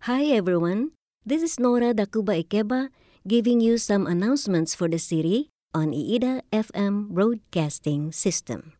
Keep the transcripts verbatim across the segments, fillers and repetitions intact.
Hi everyone, this is Nora Dakuba Ikeba giving you some announcements for the city on AIDA F M Broadcasting System.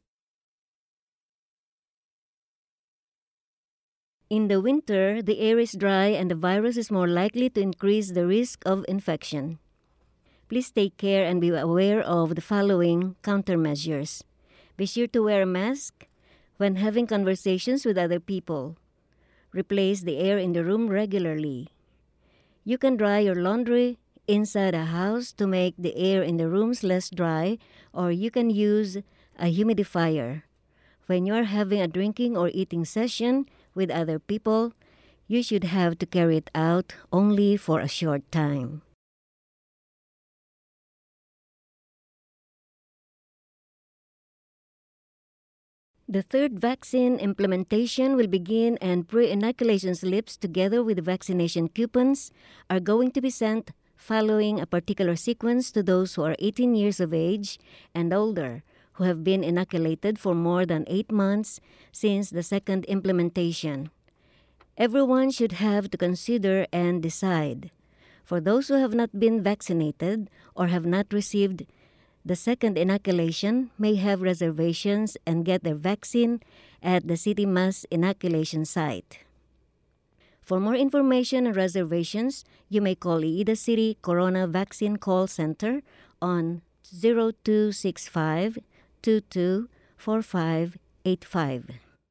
In the winter, the air is dry and the virus is more likely to increase the risk of infection. Please take care and be aware of the following countermeasures. Be sure to wear a mask when having conversations with other people. Replace the air in the room regularly. You can dry your laundry inside a house to make the air in the rooms less dry, or you can use a humidifier. When you are having a drinking or eating session with other people, you should have to carry it out only for a short time. The third vaccine implementation will begin, and pre-inoculation slips together with vaccination coupons are going to be sent following a particular sequence to those who are eighteen years of age and older who have been inoculated for more than eight months since the second implementation. Everyone should have to consider and decide. For those who have not been vaccinated or have not received the second inoculation may have reservations and get their vaccine at the City Mass Inoculation Site. For more information and reservations, you may call AIDA City Corona Vaccine Call Center on zero two six five, two two four five eight five.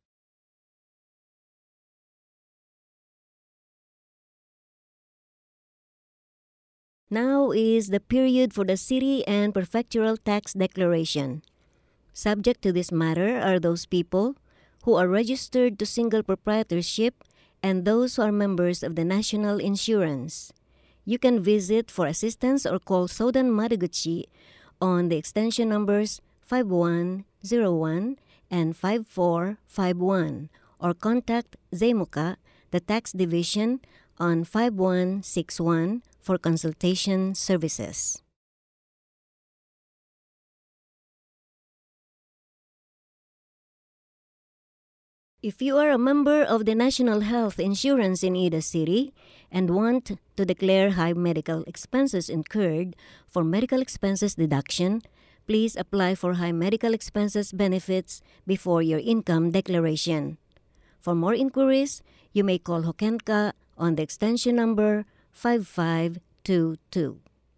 Now is the period for the city and prefectural tax declaration. Subject to this matter are those people who are registered to single proprietorship and those who are members of the National Insurance. You can visit for assistance or call Sodan Madaguchi on the extension numbers five one zero one and five four five one, or contact Zemuka, the tax division, on five one six one for consultation services. If you are a member of the National Health Insurance in AIDA City and want to declare high medical expenses incurred for medical expenses deduction, please apply for high medical expenses benefits before your income declaration. For more inquiries, you may call Hokenka on the extension number five five two two.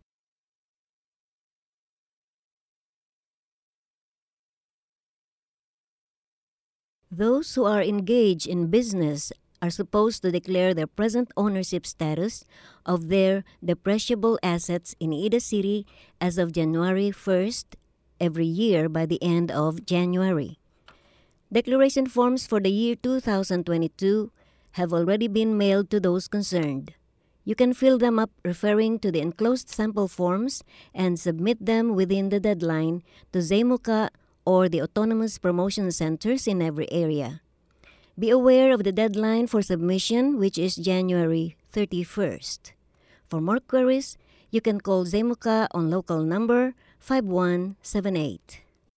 Those who are engaged in business are supposed to declare their present ownership status of their depreciable assets in AIDA City as of January first every year by the end of January. Declaration forms for the year two thousand twenty-two have already been mailed to those concerned. You can fill them up referring to the enclosed sample forms and submit them within the deadline to Zemuka or the autonomous promotion centers in every area. Be aware of the deadline for submission, which is January thirty-first. For more queries, you can call Zemuka on local number five one seven eight.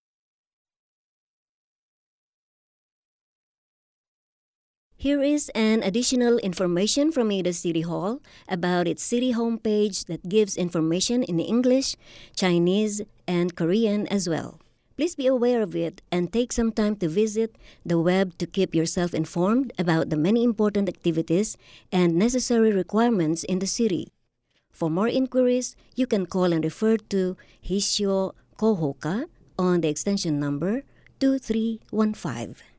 Here is an additional information from AIDA City Hall about its city homepage that gives information in English, Chinese, and Korean as well. Please be aware of it and take some time to visit the web to keep yourself informed about the many important activities and necessary requirements in the city. For more inquiries, you can call and refer to Hishio Kohoka on the extension number two three one five.